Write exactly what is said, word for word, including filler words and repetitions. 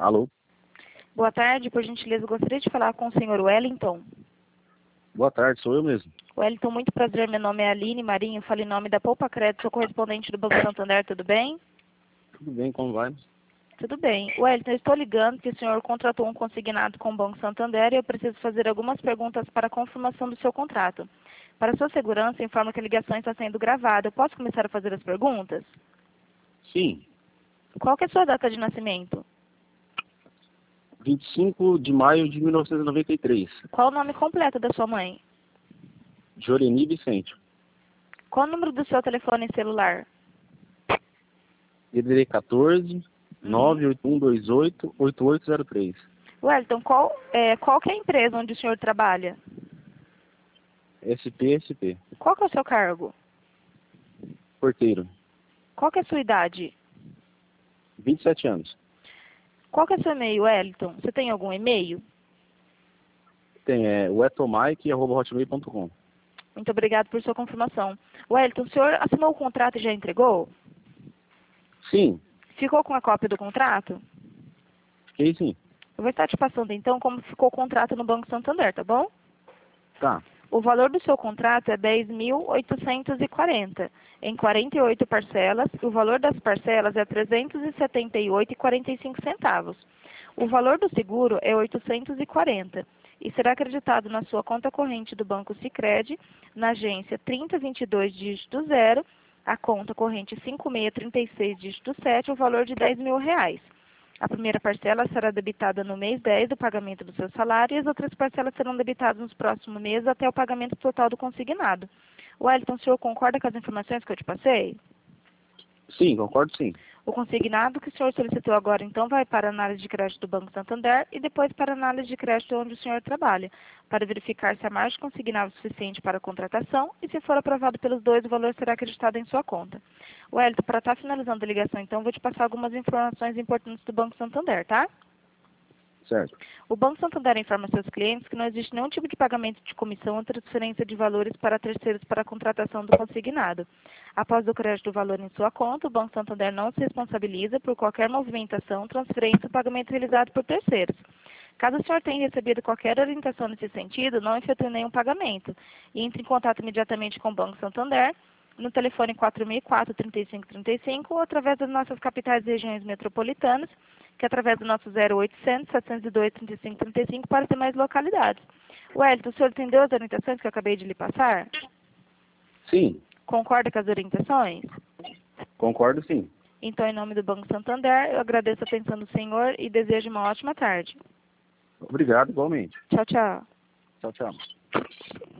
Alô? Boa tarde, por gentileza, gostaria de falar com o senhor Wellington. Boa tarde, sou eu mesmo. Wellington, muito prazer, meu nome é Aline Marinho, falo em nome da Poupa Crédito, sou correspondente do Banco Santander, tudo bem? Tudo bem, como vai? Tudo bem. Wellington, eu estou ligando que o senhor contratou um consignado com o Banco Santander e eu preciso fazer algumas perguntas para a confirmação do seu contrato. Para sua segurança, informo que a ligação está sendo gravada. Eu posso começar a fazer as perguntas? Sim, Qual que é a sua data de nascimento? vinte e cinco de maio de mil novecentos e noventa e três. Qual o nome completo da sua mãe? Joreni Vicente. Qual o número do seu telefone celular? D D D quatorze, nove oito um dois oito, oito oito zero três. Wellington, qual, é, qual que é a empresa onde o senhor trabalha? S P S P. Qual que é o seu cargo? Porteiro. Qual que é a sua idade? vinte e sete anos. Qual que é o seu e-mail, Wellington? Você tem algum e-mail? Tem é, o etomike arroba hotmail ponto com. Muito obrigado por sua confirmação. Wellington, o senhor assinou o contrato e já entregou? Sim, Ficou com a cópia do contrato? fiquei sim. Eu vou estar te passando então como ficou o contrato no Banco Santander, tá bom? Tá, O valor do seu contrato é dez mil oitocentos e quarenta em quarenta e oito parcelas, e o valor das parcelas é trezentos e setenta e oito reais e quarenta e cinco centavos. O valor do seguro é oitocentos e quarenta e será acreditado na sua conta corrente do Banco Sicredi, na agência trinta vinte e dois, dígito zero, a conta corrente cinco seis três seis, dígito sete, o valor de dez mil reais. A primeira parcela será debitada no mês dez do pagamento do seu salário e as outras parcelas serão debitadas nos próximos meses até o pagamento total do consignado. Wellington, o senhor concorda com as informações que eu te passei? sim, concordo sim. O consignado que o senhor solicitou agora, então, vai para a análise de crédito do Banco Santander e depois para a análise de crédito onde o senhor trabalha, para verificar se a margem consignada é suficiente para a contratação e, se for aprovado pelos dois, o valor será acreditado em sua conta. Wellington, para estar finalizando a ligação, então, vou te passar algumas informações importantes do Banco Santander, tá? Certo. O Banco Santander informa seus clientes que não existe nenhum tipo de pagamento de comissão ou transferência de valores para terceiros para a contratação do consignado. Após o crédito do valor em sua conta, o Banco Santander não se responsabiliza por qualquer movimentação, transferência ou pagamento realizado por terceiros. Caso o senhor tenha recebido qualquer orientação nesse sentido, não efetue nenhum pagamento e entre em contato imediatamente com o Banco Santander no telefone quatro mil e quatro, trinta e cinco trinta e cinco ou através das nossas capitais e regiões metropolitanas, que é através do nosso zero oitocentos, setecentos e dois, trinta e cinco trinta e cinco para ter mais localidades. Wellington, o senhor entendeu as orientações que eu acabei de lhe passar? Sim, Concorda com as orientações? concordo sim. Então, em nome do Banco Santander, eu agradeço a atenção do senhor e desejo uma ótima tarde. Obrigado, igualmente. Tchau, tchau. Tchau, tchau.